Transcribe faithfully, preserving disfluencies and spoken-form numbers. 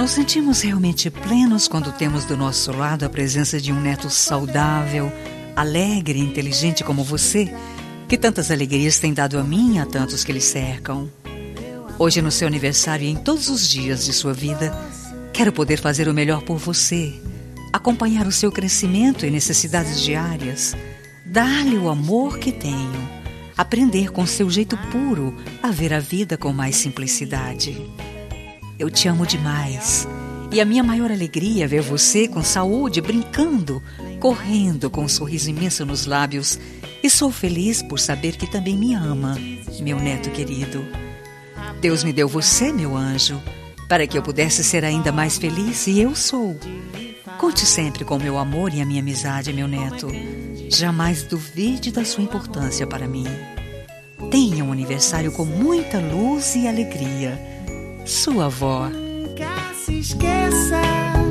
Nos sentimos realmente plenos quando temos do nosso lado a presença de um neto saudável, alegre e inteligente como você, que tantas alegrias tem dado a mim e a tantos que lhe cercam. Hoje, no seu aniversário e em todos os dias de sua vida, quero poder fazer o melhor por você, acompanhar o seu crescimento e necessidades diárias, dar-lhe o amor que tenho, aprender com seu jeito puro a ver a vida com mais simplicidade. Eu te amo demais, e a minha maior alegria é ver você com saúde, brincando, correndo com um sorriso imenso nos lábios, e sou feliz por saber que também me ama, meu neto querido. Deus me deu você, meu anjo, para que eu pudesse ser ainda mais feliz, e eu sou. Conte sempre com meu amor e a minha amizade, meu neto. Jamais duvide da sua importância para mim. Tenha um aniversário com muita luz e alegria. Sua avó. Nunca se esqueça